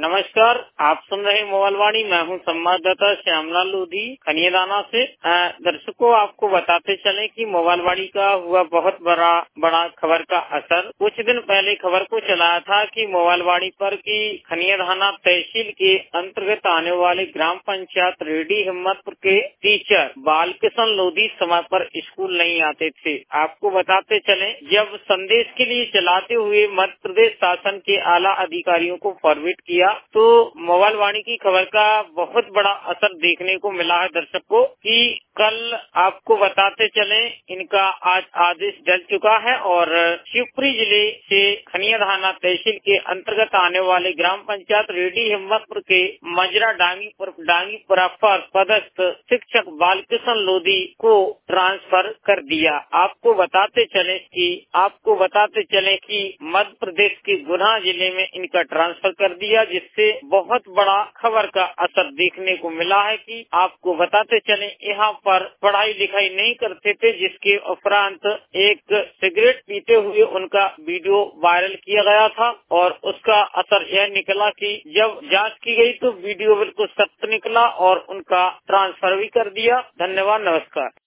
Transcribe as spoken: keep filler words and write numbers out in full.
नमस्कार, आप सुन रहे हैं मोबाइल वाणी। मैं हूं संवाददाता श्यामलाल लोधी खनियादाना से। अ, दर्शकों, आपको बताते चलें कि मोबाइल वाणी का हुआ बहुत बड़ा बड़ा खबर का असर। कुछ दिन पहले खबर को चलाया था कि मोबाइल वाणी पर की खनियादाना तहसील के अंतर्गत आने वाले ग्राम पंचायत रेडी हिम्मतपुर के टीचर बालकिशन लोधी समय पर स्कूल नहीं आते थे। आपको बताते चलें, जब संदेश के लिए चलाते हुए मध्य प्रदेश शासन के आला अधिकारियों को फॉरवर्ड किया तो मोबाइल वाणी की खबर का बहुत बड़ा असर देखने को मिला है दर्शकों कि कल आपको बताते चलें, इनका आज आदेश डल चुका है और शिवपुरी जिले से खनियादाना तहसील के अंतर्गत आने वाले ग्राम पंचायत रेडी हिम्मतपुर के मजरा डांगीपुर डांगीपुरा पर पदस्थ शिक्षक बालकिशन लोधी को ट्रांसफर कर दिया। आपको बताते चले कि आपको बताते चले कि मध्य प्रदेश के गुना जिले में इनका ट्रांसफर कर दिया, जिससे बहुत बड़ा खबर का असर देखने को मिला है कि आपको बताते चले, यहाँ पर पढ़ाई लिखाई नहीं करते थे, जिसके उपरांत एक सिगरेट पीते हुए उनका वीडियो वायरल किया गया था और उसका असर यह निकला कि जब जांच की गई तो वीडियो बिल्कुल सत्य निकला और उनका ट्रांसफर भी कर दिया। धन्यवाद, नमस्कार।